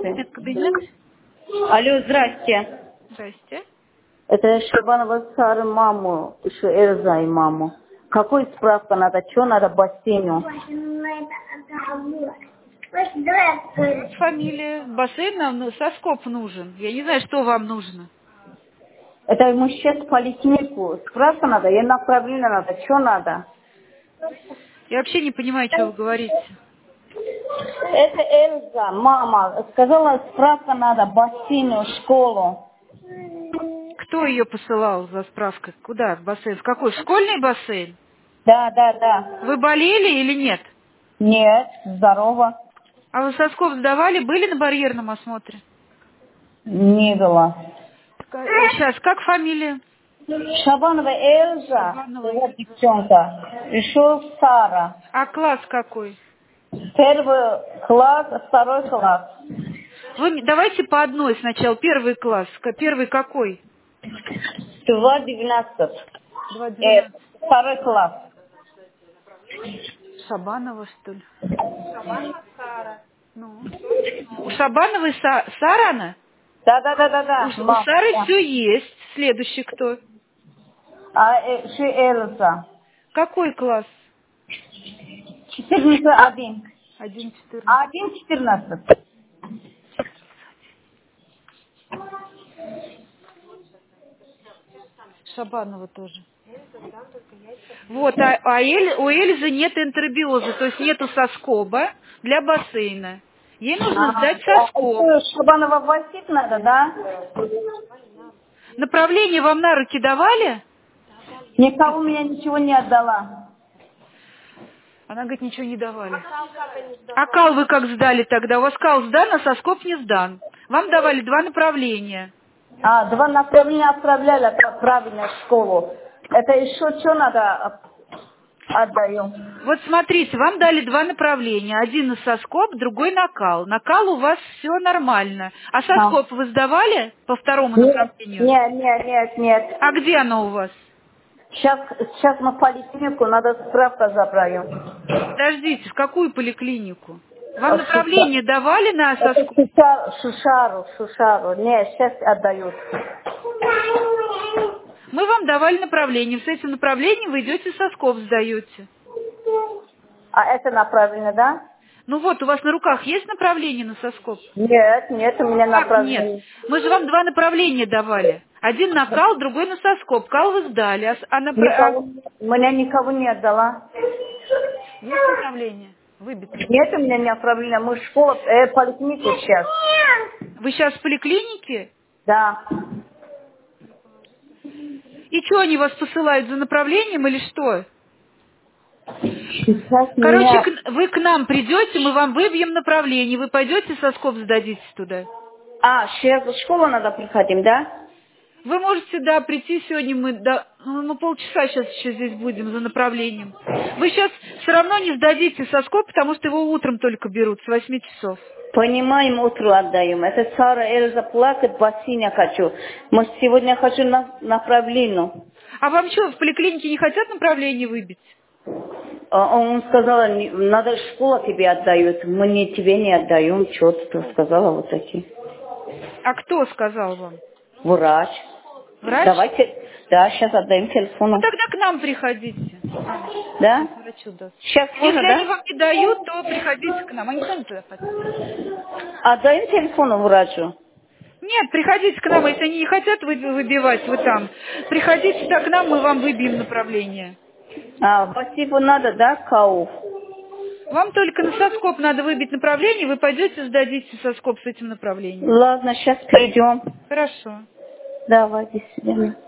Здравствуйте. Кабинет. Алло, здрасте. Здрасте. Это Шабанова Сара маму, еще Эльза и маму. Какой справка надо, что надо бассейну? Фамилия. Бассейн нам соскоб нужен. Я не знаю, что вам нужно. Это мы сейчас в поликлинику. Справка надо, я направление надо, что надо? Я вообще не понимаю, что вы говорите. Это Эльза, мама. Сказала, справка надо, бассейну, школу. Кто ее посылал за справкой? Куда? В бассейн? В какой? В школьный бассейн? Да, да, да. Вы болели или нет? Нет, здорово. А вы соскоб сдавали? Были на барьерном осмотре? Не было. Сейчас, как фамилия? Шабанова Эльза, Шабанова. это девчонка. Еще Сара. А класс какой? Первый класс, второй класс. Вы давайте по одной сначала. Первый класс. Первый какой? 2.12. 2.12. Второй класс. Шабанова, что ли? Ну. У Шабановой Сара она? Да, да, да, да, да. У Сары Да. все есть. Следующий кто? А еще Эльза. Какой класс? 14. 1.14. 1.14. Шабанова тоже. Вот, у Эльзы нет энтеробиоза, то есть нету соскоба для бассейна. Ей нужно сдать соскоб. Это Шабанова Васик надо, да? Направление вам на руки давали? Никого меня ничего не отдала. Она говорит, ничего не давали. А кал вы как сдали тогда? У вас кал сдан, а соскоб не сдан. Вам давали 2 направления. 2 направления отправляли правильно в школу. Это еще что надо отдаю? Вот смотрите, вам дали 2 направления. Один на соскоб, другой на кал. На кал у вас все нормально. А соскоб вы сдавали по второму направлению? Нет. А где оно у вас? Сейчас мы в поликлинику, надо справка забрать. Подождите, в какую поликлинику? Вам направление давали на Это соскоб? Шушару. Нет, сейчас отдают. Мы вам давали направление. С этим направлением вы идете соскоб сдаете. А это направление, да? Ну вот, у вас на руках есть направление на соскоб? Нет, у меня Как нет? направление. Мы же вам 2 направления давали. Один на кал, другой на соскоб. Кал вы сдали, Меня никого не отдала. Есть направление? Выбито. Нет у меня направления. Мы школа, поликлинику сейчас. Вы сейчас в поликлинике? Да. И что, они вас посылают за направлением или что? Сейчас Короче, меня... вы к нам придете, мы вам выбьем направление, вы пойдете соскоб сдадите туда. Сейчас в школу надо приходим, да? Вы можете, да, прийти сегодня, мы полчаса сейчас еще здесь будем за направлением. Вы сейчас все равно не сдадите соскоб, потому что его утром только берут, с 8 часов. Понимаем, утру отдаем. Это Сара Эльза плакает, в бассейне хочу. Мы сегодня хочу на направлению. А вам что, в поликлинике не хотят направление выбить? Он сказал, надо школа тебе отдает, мы тебе не отдаем, что-то сказала вот такие. А кто сказал вам? Врач. Врач? Давайте, да, сейчас отдаем телефон. Ну тогда к нам приходите. Да? Врачу даст. Сейчас можно, Если они да? вам не дают, то приходите к нам. Они сами туда хотят. Отдаем телефон врачу. Нет, приходите к нам, если они не хотят выбивать, вы там. Приходите сюда к нам, мы вам выбьем направление. Спасибо надо, да, Кауф? Вам только на соскоб надо выбить направление, вы пойдете, сдадите соскоб с этим направлением. Ладно, сейчас придем. Хорошо. Давай, до свидания.